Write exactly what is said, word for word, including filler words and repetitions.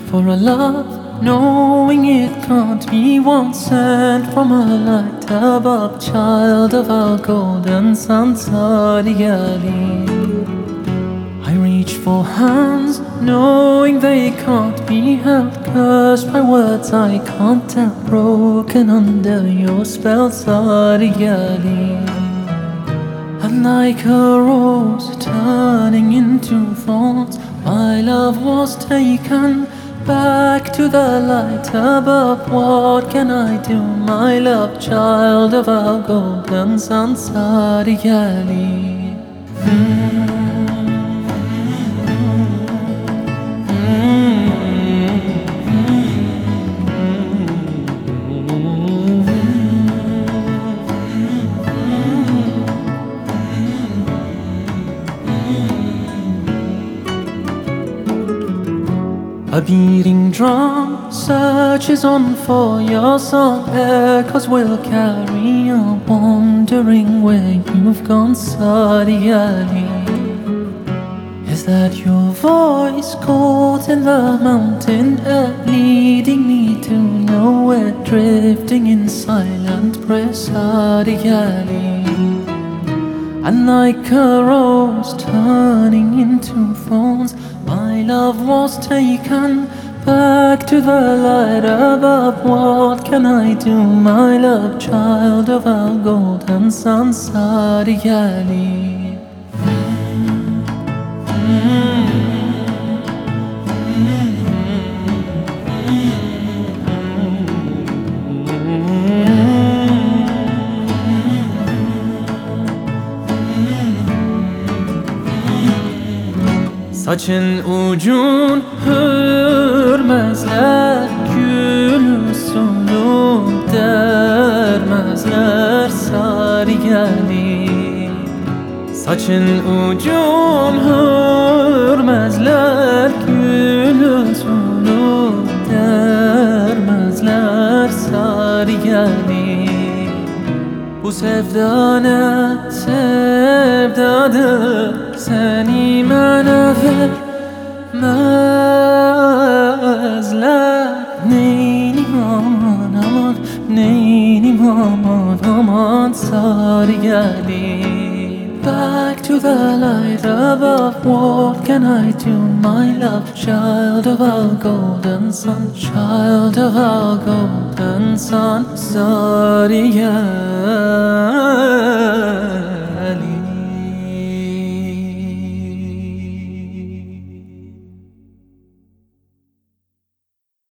for a love, knowing it can't be one sent from a light above, child of our golden sun, Sadiali. I reach for hands, knowing they can't be held, cursed by words I can't tell, broken under your spell, Sadiali. And like a rose turning into thorns, my love was taken back to the light above. What can I do, my love, child of our golden sun, Sadiali? mm. A beating drum searches on for your song, echoes will carry on, wondering where you've gone, Sadiali. Is that your voice caught in the mountain air, leading me to nowhere, drifting in silent prayer, Sadiali? And like a rose turning into thorns, my love was taken back to the light above. What can I do, my love, child of our golden sun, Sadiali? Saçın ucun hürmezler, gül sonu dermezler, Sadiali. Saçın ucun hürmezler, gül sonu dermezler, Sadiali. Bu sevda ne sevdadır, seni bana vermezler. Neynim aman aman, neynim aman aman, Sadiali. Back to the light above, what can I do, my love, child of our golden sun, child of our golden sun, Sadiali.